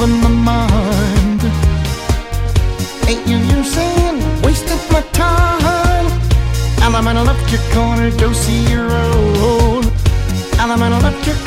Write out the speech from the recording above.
in my mind. Ain't you saying wasted my time? And I'm in an electric corner, go see your old. And I'm in an electric